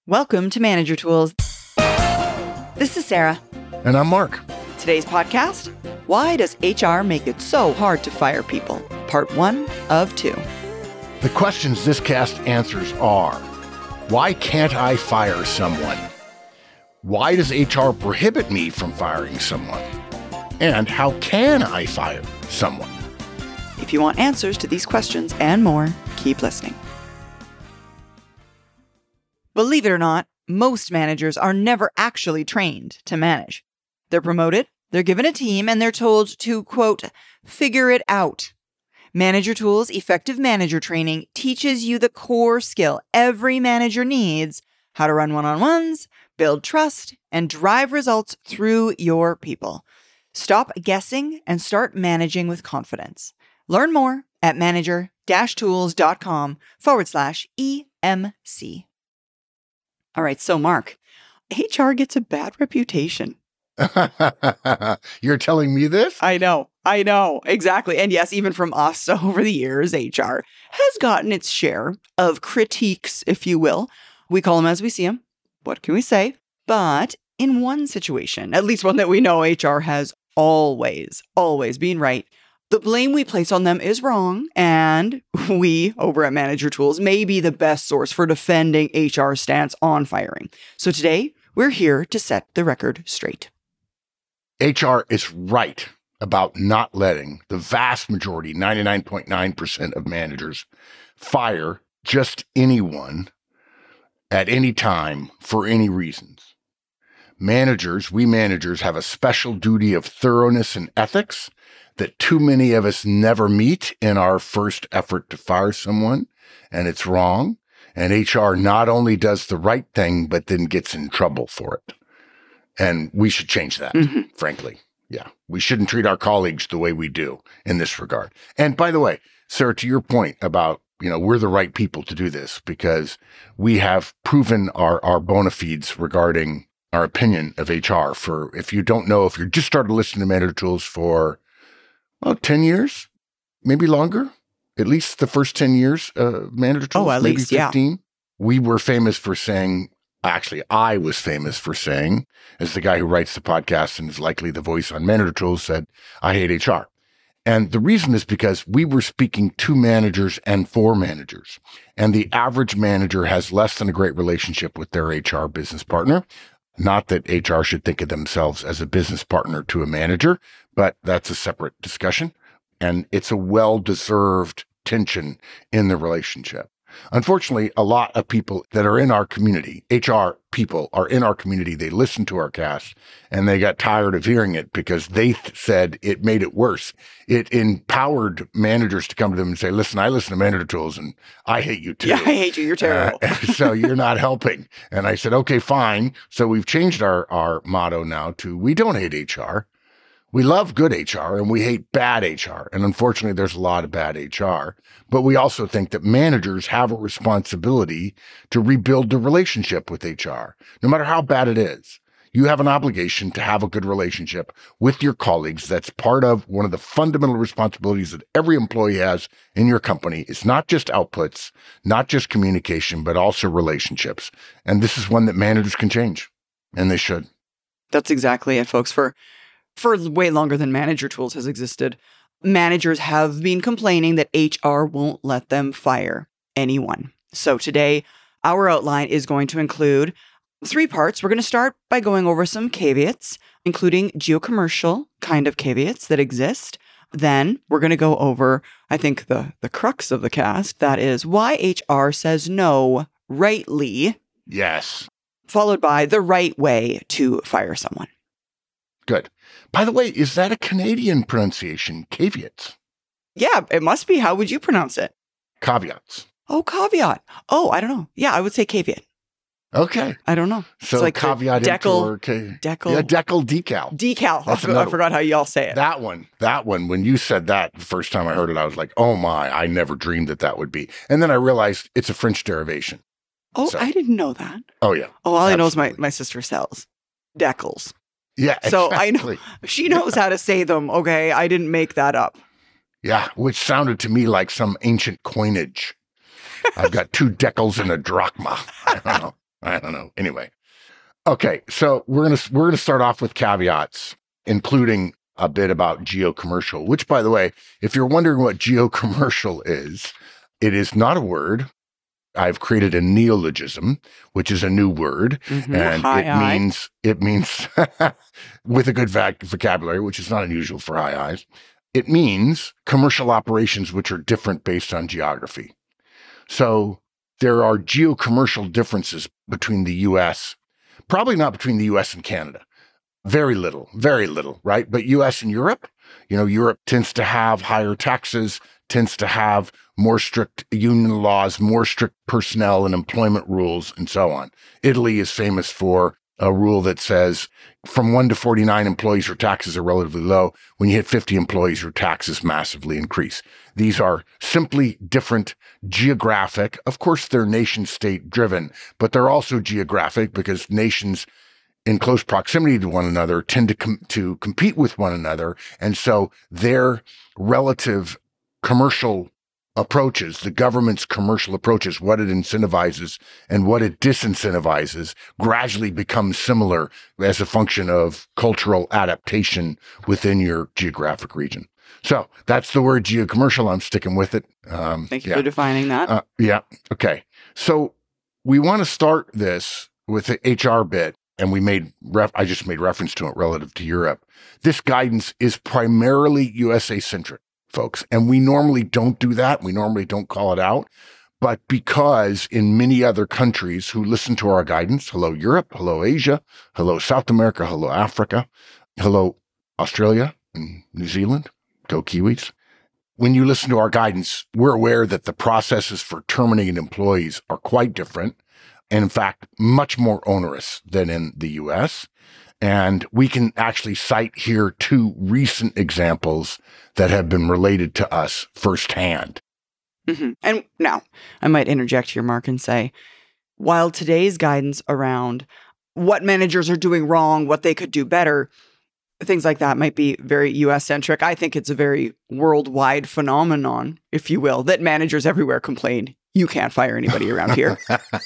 Welcome to Manager Tools. This is Sarah. And I'm Mark. Today's podcast, Why Does HR Make It So Hard to Fire People? Part 1 of 2. The questions this cast answers are, why can't I fire someone? Why does HR prohibit me from firing someone? And how can I fire someone? If you want answers to these questions and more, keep listening. Believe it or not, most managers are never actually trained to manage. They're promoted, they're given a team, and they're told to, quote, figure it out. Manager Tools Effective Manager Training teaches you the core skill every manager needs: how to run one-on-ones, build trust, and drive results through your people. Stop guessing and start managing with confidence. Learn more at manager-tools.com/EMC. All right, so Mark, HR gets a bad reputation. You're telling me this? I know, exactly. And yes, even from us over the years, HR has gotten its share of critiques, if you will. We call them as we see them. What can we say? But in one situation, at least one that we know, HR has always been right. The blame we place on them is wrong, and we, over at Manager Tools, may be the best source for defending HR's stance on firing. So today, we're here to set the record straight. HR is right about not letting the vast majority, 99.9% of managers, fire just anyone at any time for any reasons. We managers have a special duty of thoroughness and ethics that too many of us never meet in our first effort to fire someone, and it's wrong. And HR not only does the right thing, but then gets in trouble for it. And we should change that, frankly. Yeah, we shouldn't treat our colleagues the way we do in this regard. And by the way, Sarah, to your point about, we're the right people to do this because we have proven our bona fides regarding our opinion of HR for, if you don't know, if you're just started listening to Manager Tools for 10 years, maybe longer, at least the first 10 years of Manager Tools, at maybe least, 15. Yeah. We were famous for saying, actually, I was famous for saying, as the guy who writes the podcast and is likely the voice on Manager Tools said, I hate HR. And the reason is because we were speaking to managers and for managers. And the average manager has less than a great relationship with their HR business partner. Not that HR should think of themselves as a business partner to a manager, but that's a separate discussion. And it's a well-deserved tension in the relationship. Unfortunately, a lot of people that are in our community, HR people are in our community, they listen to our cast and they got tired of hearing it because they said it made it worse. It empowered managers to come to them and say, listen, I listen to Manager Tools and I hate you too. Yeah, I hate you. You're terrible. So you're not helping. And I said, okay, fine. So we've changed our motto now to, we don't hate HR. We love good HR and we hate bad HR. And unfortunately, there's a lot of bad HR. But we also think that managers have a responsibility to rebuild the relationship with HR. No matter how bad it is, you have an obligation to have a good relationship with your colleagues. That's part of one of the fundamental responsibilities that every employee has in your company. It's not just outputs, not just communication, but also relationships. And this is one that managers can change, and they should. That's exactly it, folks. For way longer than Manager Tools has existed, managers have been complaining that HR won't let them fire anyone. So today, our outline is going to include 3 parts. We're going to start by going over some caveats, including geocommercial kind of caveats that exist. Then we're going to go over, I think, the crux of the cast. That is why HR says no rightly. Yes. Followed by the right way to fire someone. Good. By the way, is that a Canadian pronunciation? Caveats? Yeah, it must be. How would you pronounce it? Caveats. Oh, caveat. Oh, I don't know. Yeah, I would say caveat. Okay. I don't know. So it's like caveat decal. Yeah, decal decal. Decal. I forgot how y'all say it. That one, when you said that the first time I heard it, I was like, oh my, I never dreamed that would be. And then I realized it's a French derivation. Oh, so. I didn't know that. Oh, yeah. Oh, all I know is my sister sells decals. Yeah, so exactly. I know she knows how to say them. Okay, I didn't make that up. Yeah, which sounded to me like some ancient coinage. I've got 2 decals and a drachma. I don't know. I don't know. Anyway. Okay, so we're gonna start off with caveats, including a bit about geocommercial, which, by the way, if you're wondering what geocommercial is, it is not a word. I've created a neologism, which is a new word, and it means with a good vocabulary, which is not unusual for high eyes. It means commercial operations which are different based on geography. So there are geocommercial differences between the U.S., probably not between the U.S. and Canada. Very little, right? But U.S. and Europe, Europe tends to have higher taxes, tends to have more strict union laws, more strict personnel and employment rules, and so on. Italy is famous for a rule that says from 1 to 49 employees, your taxes are relatively low. When you hit 50 employees, your taxes massively increase. These are simply different geographic. Of course, they're nation state driven, but they're also geographic because nations in close proximity to one another tend to compete with one another. And so their relative commercial approaches, the government's commercial approaches, what it incentivizes and what it disincentivizes, gradually become similar as a function of cultural adaptation within your geographic region. So that's the word geocommercial. I'm sticking with it. Thank you for defining that. Yeah. Okay. So we want to start this with the HR bit, and I just made reference to it relative to Europe. This guidance is primarily USA centric, folks. And we normally don't do that. We normally don't call it out. But because in many other countries who listen to our guidance, hello Europe, hello Asia, hello South America, hello Africa, hello Australia and New Zealand, go Kiwis. When you listen to our guidance, we're aware that the processes for terminating employees are quite different, and in fact, much more onerous than in the US. And we can actually cite here 2 recent examples that have been related to us firsthand. Mm-hmm. And now, I might interject here, Mark, and say, while today's guidance around what managers are doing wrong, what they could do better, things like that might be very US-centric. I think it's a very worldwide phenomenon, if you will, that managers everywhere complain, you can't fire anybody around here.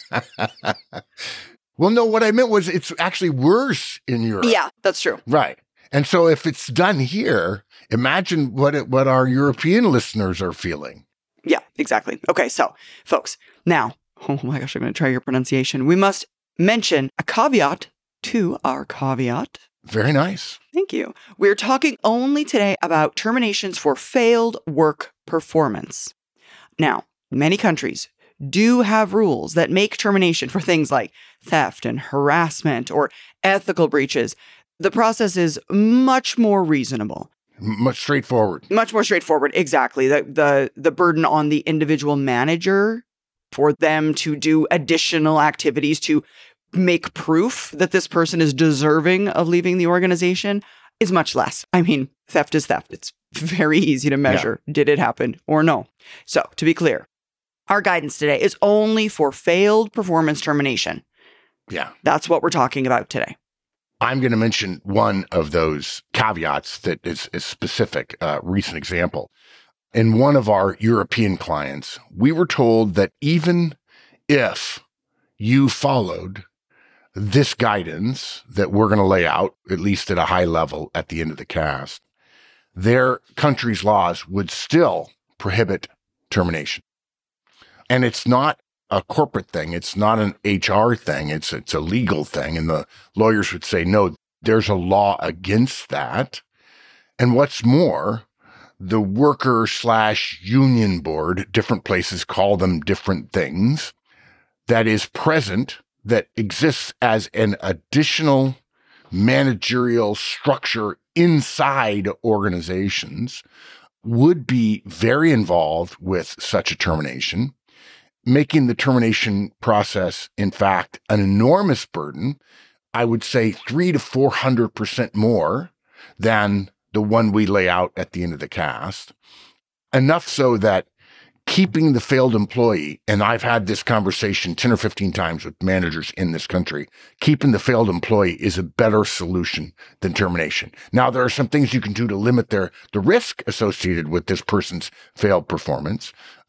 Well, no, what I meant was it's actually worse in Europe. Yeah, that's true. Right. And so if it's done here, imagine what our European listeners are feeling. Yeah, exactly. Okay, so folks, now, oh my gosh, I'm going to try your pronunciation. We must mention a caveat to our caveat. Very nice. Thank you. We're talking only today about terminations for failed work performance. Now, many countries do have rules that make termination for things like theft and harassment or ethical breaches. The process is much more reasonable. Much straightforward. Much more straightforward, exactly. The burden on the individual manager for them to do additional activities to make proof that this person is deserving of leaving the organization is much less. I mean, theft is theft. It's very easy to measure. Yeah. Did it happen or no? So, to be clear, our guidance today is only for failed performance termination. Yeah. That's what we're talking about today. I'm going to mention one of those caveats that is specific, recent example. In one of our European clients, we were told that even if you followed this guidance that we're going to lay out, at least at a high level at the end of the cast, their country's laws would still prohibit termination. And it's not a corporate thing. It's not an HR thing. It's a legal thing. And the lawyers would say, no, there's a law against that. And what's more, the worker/union board, different places call them different things, that is present, that exists as an additional managerial structure inside organizations, would be very involved with such a termination, making the termination process, in fact, an enormous burden. I would say 300 to 400% more than the one we lay out at the end of the cast. Enough so that keeping the failed employee, and I've had this conversation 10 or 15 times with managers in this country, keeping the failed employee is a better solution than termination. Now, there are some things you can do to limit the risk associated with this person's failed performance.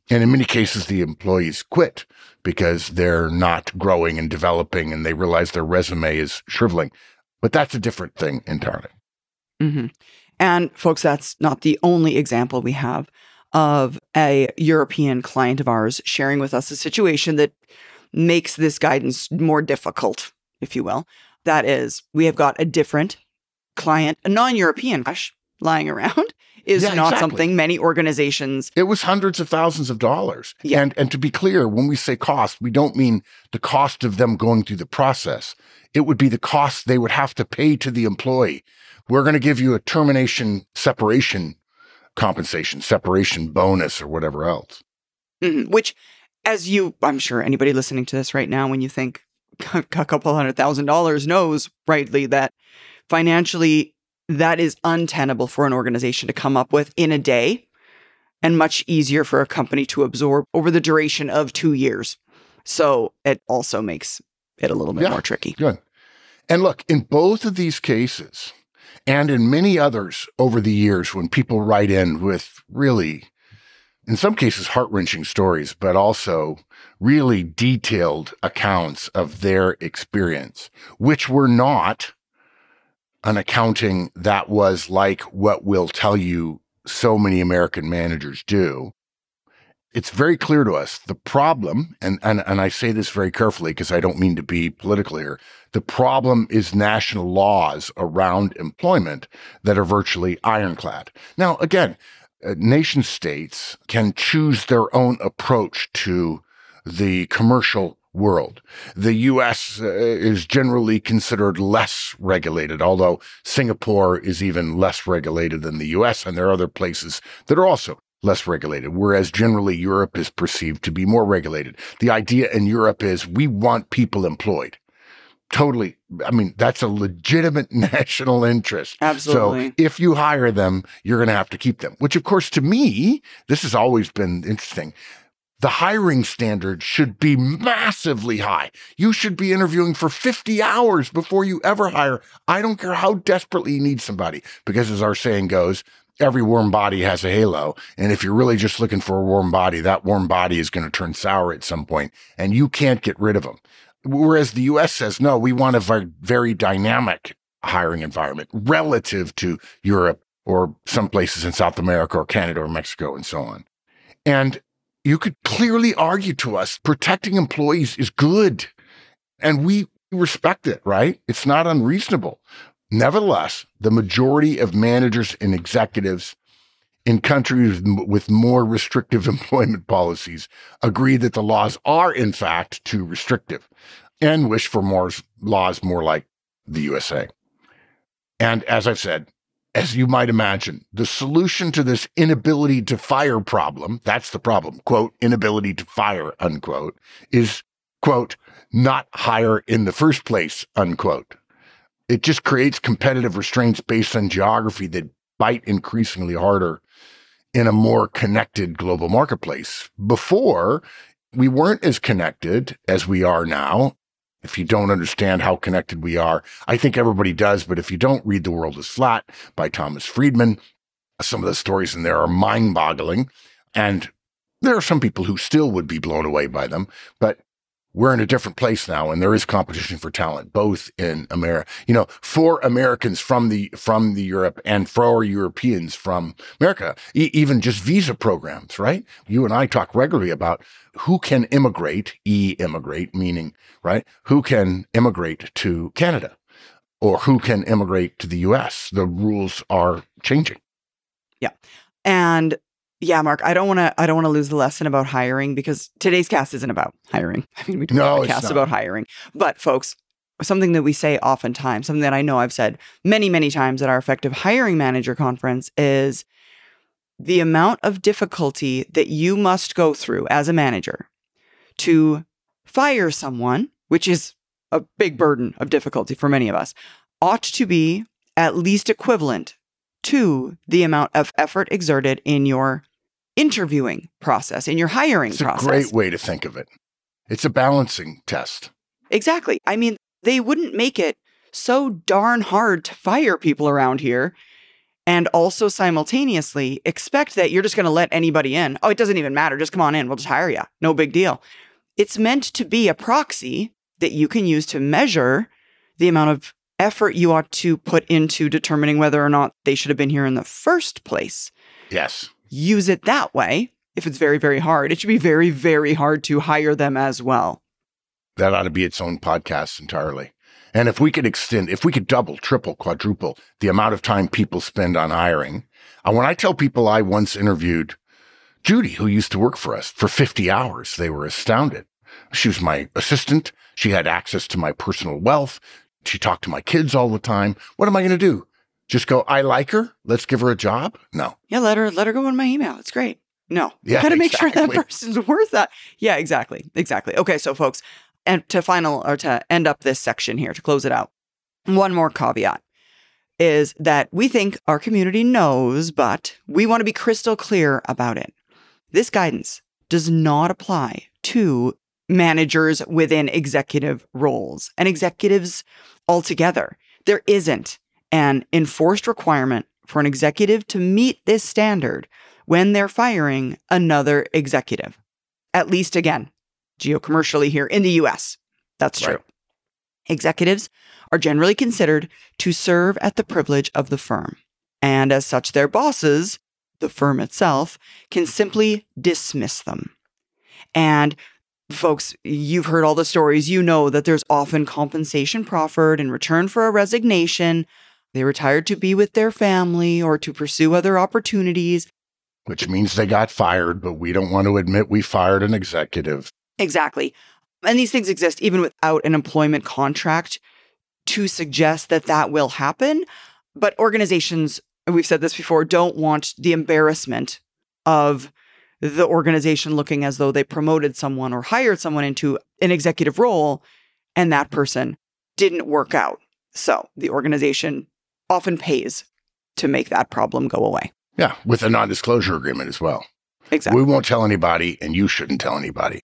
And in many cases, the employees quit because they're not growing and developing and they realize their resume is shriveling. But that's a different thing entirely. Mm-hmm. And folks, that's not the only example we have of a European client of ours sharing with us a situation that makes this guidance more difficult, if you will. That is, we have got a different client, a non-European cash lying around is not exactly. something many organizations. It was hundreds of thousands of dollars. Yeah. And to be clear, when we say cost, we don't mean the cost of them going through the process. It would be the cost they would have to pay to the employee. We're going to give you a termination separation compensation, separation bonus, or whatever else. Mm-hmm. Which, I'm sure anybody listening to this right now, when you think a couple $100,000 knows rightly that financially, that is untenable for an organization to come up with in a day and much easier for a company to absorb over the duration of 2 years. So it also makes it a little bit more tricky. Good. And look, in both of these cases and in many others over the years, when people write in with really, in some cases, heart-wrenching stories, but also really detailed accounts of their experience, which were not an accounting that was like what we'll tell you so many American managers do. It's very clear to us the problem, and I say this very carefully because I don't mean to be political here, the problem is national laws around employment that are virtually ironclad. Now, again, nation states can choose their own approach to the commercial world. The U.S. Is generally considered less regulated, although Singapore is even less regulated than the U.S., and there are other places that are also less regulated, whereas generally Europe is perceived to be more regulated. The idea in Europe is we want people employed. Totally. I mean, that's a legitimate national interest. Absolutely. So if you hire them, you're going to have to keep them, which of course to me, this has always been interesting. The hiring standard should be massively high. You should be interviewing for 50 hours before you ever hire. I don't care how desperately you need somebody, because as our saying goes, every warm body has a halo. And if you're really just looking for a warm body, that warm body is going to turn sour at some point, and you can't get rid of them. Whereas the U.S. says, no, we want a very dynamic hiring environment relative to Europe or some places in South America or Canada or Mexico and so on. And you could clearly argue to us protecting employees is good, and we respect it, right? It's not unreasonable. Nevertheless, the majority of managers and executives in countries with more restrictive employment policies agree that the laws are, in fact, too restrictive and wish for more laws more like the USA. And as I've said, as you might imagine, the solution to this inability to fire problem, that's the problem, quote, inability to fire, unquote, is, quote, not hire in the first place, unquote. It just creates competitive restraints based on geography that bite increasingly harder in a more connected global marketplace. Before, we weren't as connected as we are now. If you don't understand how connected we are, I think everybody does, but if you don't, read The World is Flat by Thomas Friedman. Some of the stories in there are mind-boggling, and there are some people who still would be blown away by them, but we're in a different place now, and there is competition for talent, both in America, for Americans from the Europe and for Europeans from America, even just visa programs, right? You and I talk regularly about who can immigrate, immigrate, meaning, right? Who can immigrate to Canada or who can immigrate to the US? The rules are changing. Yeah. And yeah, Mark, I don't want to lose the lesson about hiring, because today's cast isn't about hiring. I mean, we do have a cast about hiring. But folks, something that we say oftentimes, something that I know I've said many, many times at our Effective Hiring Manager Conference, is the amount of difficulty that you must go through as a manager to fire someone, which is a big burden of difficulty for many of us, ought to be at least equivalent to the amount of effort exerted in your interviewing process, in your hiring process. It's a great way to think of it. It's a balancing test. Exactly. I mean, they wouldn't make it so darn hard to fire people around here And also simultaneously expect that you're just going to let anybody in. Oh, it doesn't even matter. Just come on in. We'll just hire you. No big deal. It's meant to be a proxy that you can use to measure the amount of effort you ought to put into determining whether or not they should have been here in the first place. Yes. Use it that way. If it's very, very hard, it should be very, very hard to hire them as well. That ought to be its own podcast entirely. And if we could double, triple, quadruple the amount of time people spend on hiring. When I tell people I once interviewed Judy, who used to work for us, for 50 hours, they were astounded. She was my assistant. She had access to my personal wealth. She talked to my kids all the time. What am I going to do? Just go, I like her. Let's give her a job? No. Yeah, let her go in my email. It's great. No. Yeah, got to make sure that person's worth that. Yeah, exactly. Okay, so folks, and to end up this section here, to close it out, one more caveat is that we think our community knows, but we want to be crystal clear about it. This guidance does not apply to managers within executive roles and executives altogether. There isn't an enforced requirement for an executive to meet this standard when they're firing another executive. At least, again, geocommercially here in the US. That's true. Right. Executives are generally considered to serve at the privilege of the firm. And as such, their bosses, the firm itself, can simply dismiss them. And folks, you've heard all the stories. You know that there's often compensation proffered in return for a resignation. They retired to be with their family or to pursue other opportunities. Which means they got fired, but we don't want to admit we fired an executive. Exactly. And these things exist even without an employment contract to suggest that that will happen. But organizations, we've said this before, don't want the embarrassment of the organization looking as though they promoted someone or hired someone into an executive role and that person didn't work out. So the organization often pays to make that problem go away. Yeah, with a non-disclosure agreement as well. Exactly. We won't tell anybody, and you shouldn't tell anybody.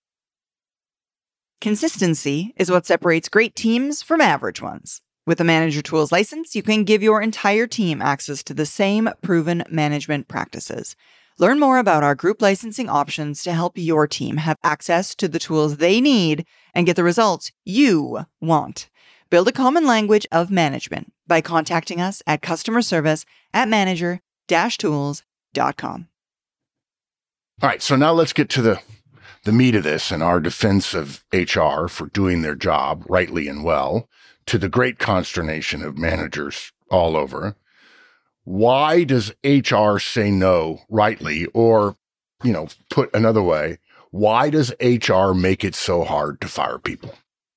Consistency is what separates great teams from average ones. With a Manager Tools license, you can give your entire team access to the same proven management practices. Learn more about our group licensing options to help your team have access to the tools they need and get the results you want. Build a common language of management by contacting us at customerservice@manager-tools.com. All right, so now let's get to the meat of this and our defense of HR for doing their job rightly and well, to the great consternation of managers all over. Why does HR say no rightly? Or, put another way, why does HR make it so hard to fire people?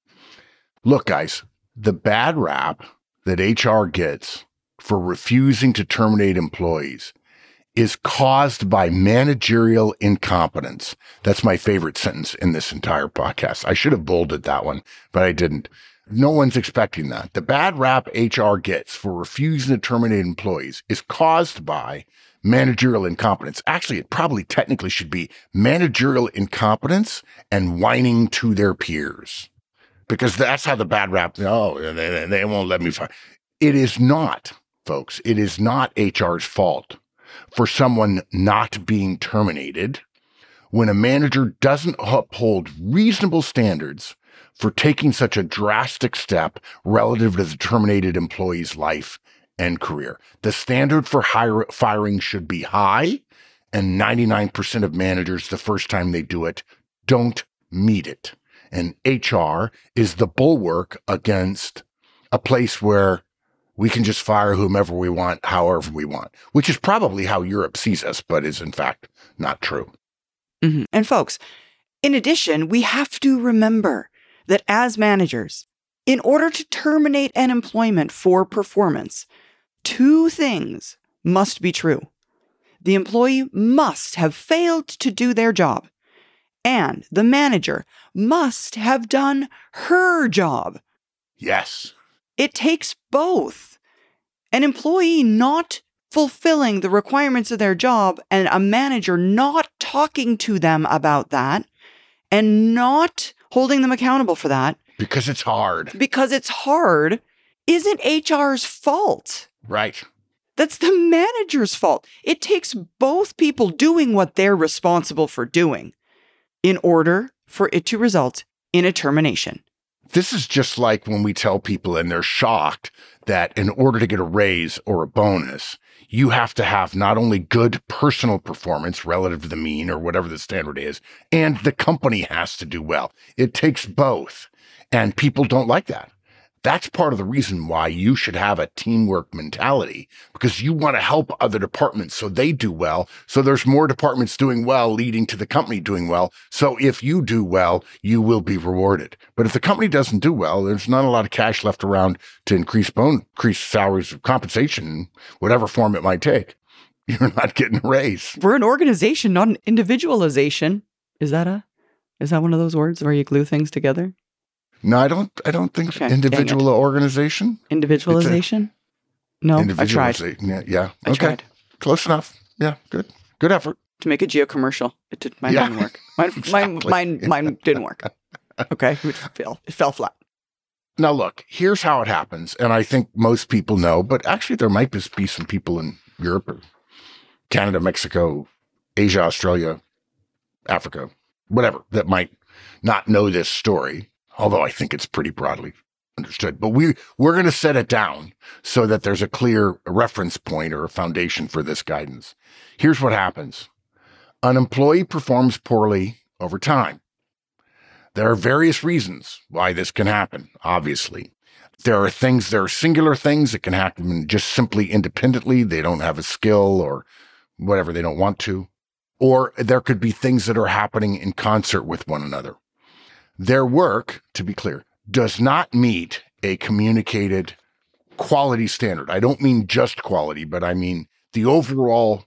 Look, guys, the bad rap that HR gets for refusing to terminate employees is caused by managerial incompetence. That's my favorite sentence in this entire podcast. I should have bolded that one, but I didn't. No one's expecting that. The bad rap HR gets for refusing to terminate employees is caused by managerial incompetence. Actually, it probably technically should be managerial incompetence and whining to their peers, because that's how the bad rap, they won't let me fire. It is not, folks. It is not HR's fault for someone not being terminated when a manager doesn't uphold reasonable standards for taking such a drastic step relative to the terminated employee's life and career. The standard for firing should be high, and 99% of managers, the first time they do it, don't meet it. And HR is the bulwark against a place where we can just fire whomever we want, however we want, which is probably how Europe sees us, but is in fact not true. Mm-hmm. And folks, in addition, we have to remember that as managers, in order to terminate an employment for performance, two things must be true. The employee must have failed to do their job, and the manager must have done her job. Yes. It takes both. An employee not fulfilling the requirements of their job and a manager not talking to them about that and not holding them accountable for that. Because it's hard. Isn't HR's fault. Right. That's the manager's fault. It takes both people doing what they're responsible for doing in order for it to result in a termination. This is just like when we tell people and they're shocked that in order to get a raise or a bonus, you have to have not only good personal performance relative to the mean or whatever the standard is, and the company has to do well. It takes both. And people don't like that. That's part of the reason why you should have a teamwork mentality, because you want to help other departments so they do well. So there's more departments doing well, leading to the company doing well. So if you do well, you will be rewarded. But if the company doesn't do well, there's not a lot of cash left around to increase salaries of compensation, whatever form it might take. You're not getting a raise. We're an organization, not an individualization. Is that one of those words where you glue things together? No, I don't think Okay, individual organization. Individualization? No, I tried. Yeah. I Okay. tried. Close enough. Yeah. Good effort. To make a Geo commercial. Mine didn't work. Mine didn't work. Okay. It fell flat. Now, look, here's how it happens. And I think most people know, but actually there might just be some people in Europe or Canada, Mexico, Asia, Australia, Africa, whatever, that might not know this story. Although I think it's pretty broadly understood. But we're going to set it down so that there's a clear reference point or a foundation for this guidance. Here's what happens. An employee performs poorly over time. There are various reasons why this can happen, obviously. There are singular things that can happen just simply independently. They don't have a skill or whatever, they don't want to. Or there could be things that are happening in concert with one another. Their work, to be clear, does not meet a communicated quality standard. I don't mean just quality, but I mean the overall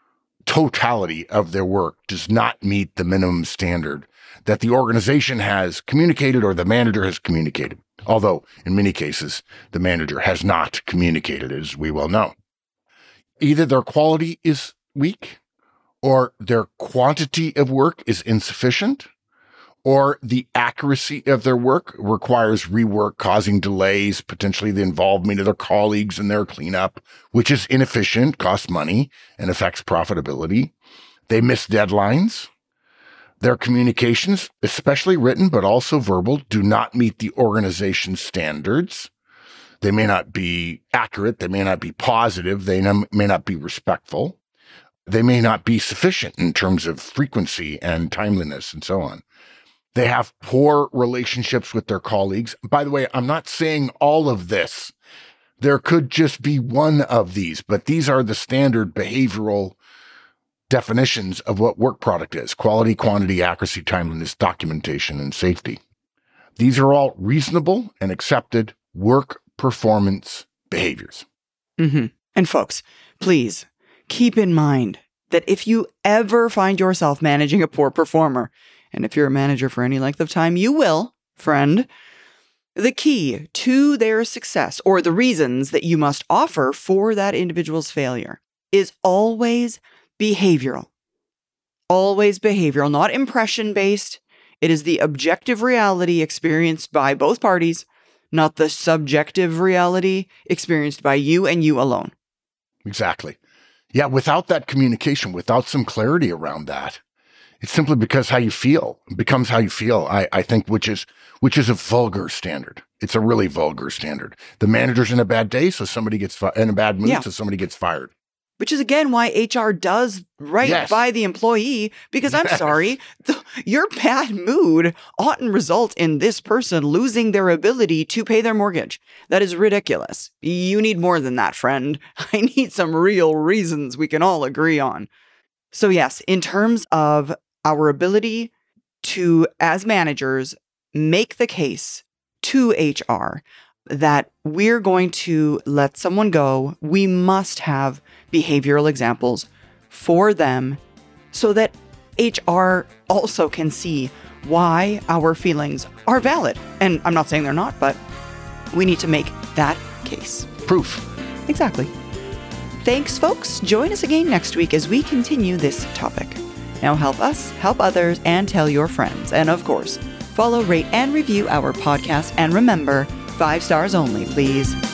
totality of their work does not meet the minimum standard that the organization has communicated or the manager has communicated. Although in many cases, the manager has not communicated, as we well know. Either their quality is weak or their quantity of work is insufficient, or the accuracy of their work requires rework, causing delays, potentially the involvement of their colleagues in their cleanup, which is inefficient, costs money, and affects profitability. They miss deadlines. Their communications, especially written but also verbal, do not meet the organization's standards. They may not be accurate. They may not be positive. They may not be respectful. They may not be sufficient in terms of frequency and timeliness and so on. They have poor relationships with their colleagues. By the way, I'm not saying all of this. There could just be one of these, but these are the standard behavioral definitions of what work product is: quality, quantity, accuracy, timeliness, documentation, and safety. These are all reasonable and accepted work performance behaviors. Mm-hmm. And folks, please keep in mind that if you ever find yourself managing a poor performer, and if you're a manager for any length of time, you will, friend, the key to their success, or the reasons that you must offer for that individual's failure, is always behavioral. Always behavioral, not impression-based. It is the objective reality experienced by both parties, not the subjective reality experienced by you and you alone. Exactly. Yeah, without that communication, without some clarity around that, it's simply because how you feel. It becomes how you feel, I think, which is a vulgar standard. It's a really vulgar standard. The manager's in a bad day, so somebody gets in a bad mood, so somebody gets fired. Which is, again, why HR does right by the employee, because I'm sorry, your bad mood oughtn't result in this person losing their ability to pay their mortgage. That is ridiculous. You need more than that, friend. I need some real reasons we can all agree on. So yes, in terms of our ability to, as managers, make the case to HR that we're going to let someone go, we must have behavioral examples for them so that HR also can see why our feelings are valid. And I'm not saying they're not, but we need to make that case. Proof. Exactly. Thanks, folks. Join us again next week as we continue this topic. Now help us, help others, and tell your friends. And of course, follow, rate, and review our podcast. And remember, 5 stars only, please.